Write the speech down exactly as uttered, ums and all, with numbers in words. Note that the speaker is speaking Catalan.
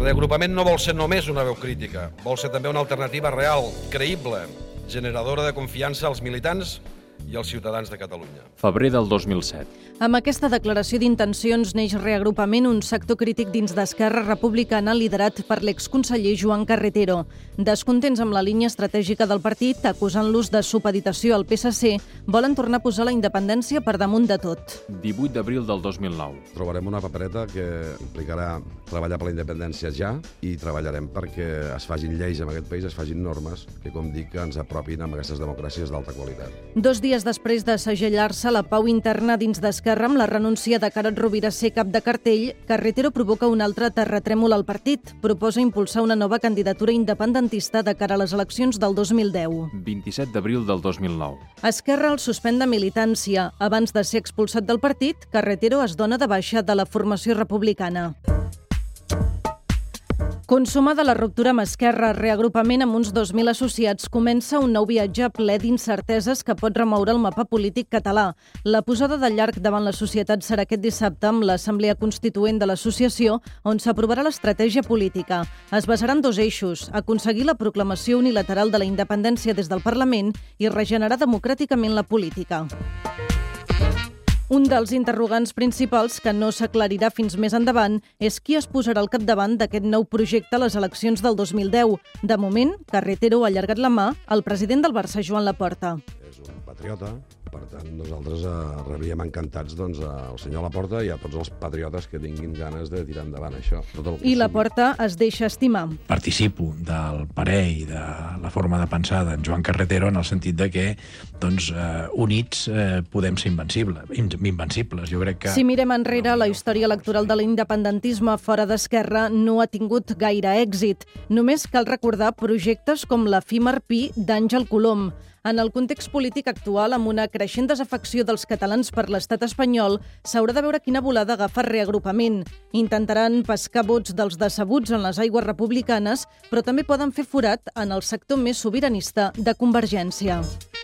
reagrupament no vol ser només una veu crítica, vol ser també una alternativa real, creïble, generadora de confiança als militants i als ciutadans de Catalunya. Febrer del dos mil set. Amb aquesta declaració d'intencions neix Reagrupament, un sector crític dins d'Esquerra Republicana liderat per l'exconseller Joan Carretero. Descontents amb la línia estratègica del partit, acusant-los de supeditació al P S C, volen tornar a posar la independència per damunt de tot. divuit d'abril del dos mil nou. Trobarem una papereta que implicarà treballar per la independència ja i treballarem perquè es facin lleis en aquest país, es facin normes que, com dic, ens apropin amb aquestes democràcies d'alta qualitat. Dos dies després de segellar-se la pau interna dins d'Esquerra amb la renúncia de Carod Rovira a ser cap de cartell, Carretero provoca un altre terratrèmol al partit. Proposa impulsar una nova candidatura independentista de cara a les eleccions del dos mil deu. vint-i-set d'abril del dos mil nou. Esquerra el suspèn de militància. Abans de ser expulsat del partit, Carretero es dona de baixa de la formació republicana. Consumada la ruptura amb Esquerra, Reagrupament amb uns dos mil associats, comença un nou viatge ple d'incerteses que pot remoure el mapa polític català. La posada de llarg davant la societat serà aquest dissabte amb l'Assemblea Constituent de l'associació, on s'aprovarà l'estratègia política. Es basarà en dos eixos: aconseguir la proclamació unilateral de la independència des del Parlament i regenerar democràticament la política. Un dels interrogants principals que no s'aclarirà fins més endavant és qui es posarà al capdavant d'aquest nou projecte a les eleccions del dos mil deu. De moment, Carretero ha allargat la mà al president del Barça, Joan Laporta. És un patriota, per tant, nosaltres eh, rebríem encantats doncs, al senyor Laporta i a tots els patriotes que tinguin ganes de tirar endavant això. Tot el I Laporta es deixa estimar. Participo del parer i de la forma de pensar d'en Joan Carretero en el sentit de que doncs, eh, units eh, podem ser invencibles, invencibles. Jo crec que... Si mirem enrere, la història electoral de l'independentisme fora d'Esquerra no ha tingut gaire èxit. Només cal recordar projectes com l'efímer Pi d'Àngel Colom. En el context polític actual, amb una creixent desafecció dels catalans per l'estat espanyol, s'haurà de veure quina volada agafa Reagrupament. Intentaran pescar vots dels decebuts en les aigües republicanes, però també poden fer forat en el sector més sobiranista de Convergència.